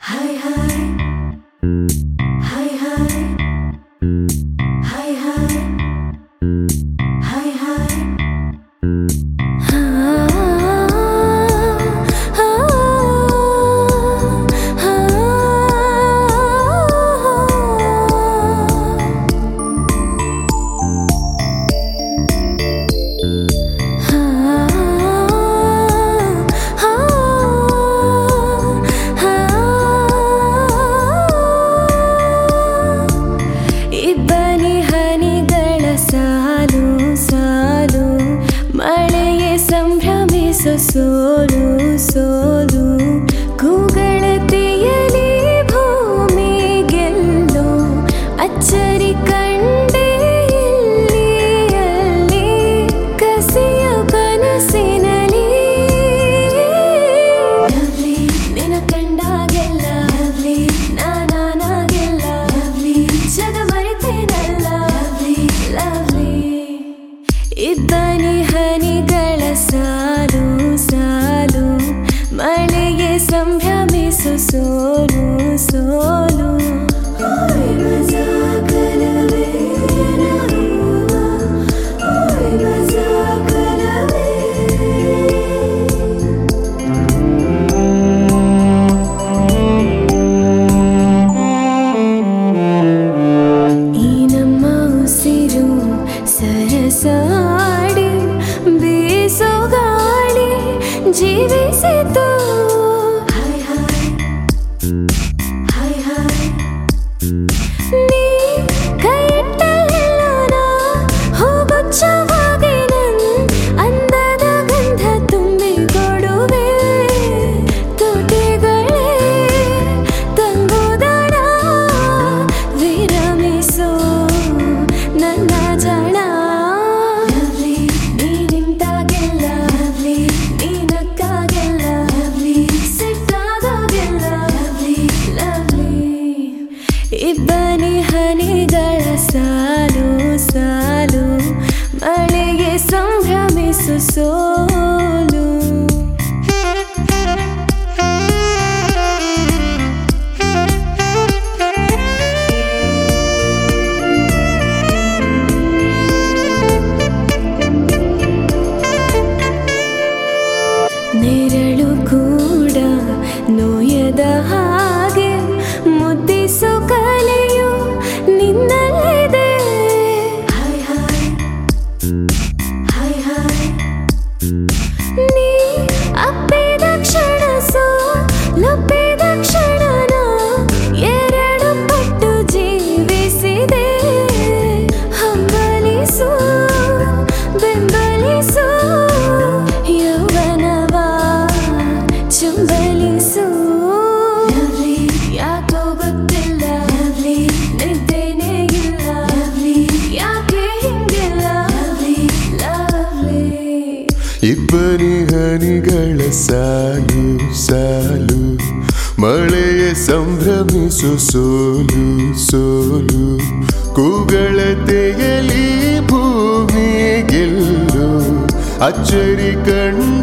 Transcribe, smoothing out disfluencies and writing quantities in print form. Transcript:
ಸೋಲು ಸೋಲು ಕೂಗಳತೆಯಲಿ ಭೂಮಿ ಗೆಲ್ಲೋ ಅಚ್ಚರಿ ಕಂಡೆ ಇಲ್ಲಿ ಕಸಿಯ ಕನಸಿನಲ್ಲಿ ನಿನ ಕಂಡಾಗೆಲ್ಲ ನಾನಾಗೆಲ್ಲ ಜಗ ಮರೆತೇನಲ್ಲ ಇಬ್ಬನಿ ಹನಿಗಳ ಸಾಲು ಸಾಲು ಮಳೆಗೆ ಸಂಭ್ರಮಿಸು ಸೋಲು ಸೋಲು ಈ ನಮ್ಮ ಉಸಿರು ಸರಸಾಡಿ ಬೀಸೋ ಗಾಳಿ ಜೀವಿಸಿತು ನೀ ಕೈಯಿಟ್ಟಲ್ಲೆಲ್ಲ ನಾ ಹೂಗುಚ್ಛವಾಗಿ ನನ್ ಅಂದದ ಗಂಧ ತುಂಬಿಕೊಡುವೆ ತುಟಿಗಳೇ ತಂಗುದಣ ವಿರಮಿಸೋ ನನ್ನ ಜಣ ನೀನಿಂತಾಗೆಲ್ಲ ನೀನಕ್ಕಾಗೆಲ್ಲ ಸಿಟ್ಟಾದಾಗೆಲ್ಲ ಇಬ್ಬನಿ ಹನಿಗಳ ಸಾಲು ಸಾಲು ಮಳೆಗೆ ಸಂಭ್ರಮಿಸು ಸೋಲು ನೆರಳು ಕೂಡ ನೋಯದ ಹಾಗೆ ಮುದ್ದಿಸು ಕಲೆಯು ನಿನ್ನಲ್ಲಿದೆ ನೀ ಅಪ್ಪಿದ ಕ್ಷಣ ಲೊಪ್ಪಿದ ಕ್ಷಣನ ಎರಡು ಪಟ್ಟು ಜೀವಿಸಿದೆ ಹಂಬಲಿಸು ಬೆಂಬಲಿಸು ಯೌವನವ ಚುಂಬಲಿಸು ಯಾಕೋ ಗೊತ್ತಿಲ್ಲ ನಿದ್ದೇನೆ ಇಲ್ಲ ಯಾಕೆ ಹಿಂಗಿಲ್ಲ ಇಬ್ಬನಿ ಹನಿಗಳ ಸಾಲು ಸಾಲು ಮಳೆಯ ಸಂಭ್ರಮಿಸು ಸೋಲು ಸೋಲು ಕೂಗಳತೆಯಲಿ ಭೂಮಿ ಗೆಲ್ಲು ಅಚ್ಚರಿ ಕಂಡು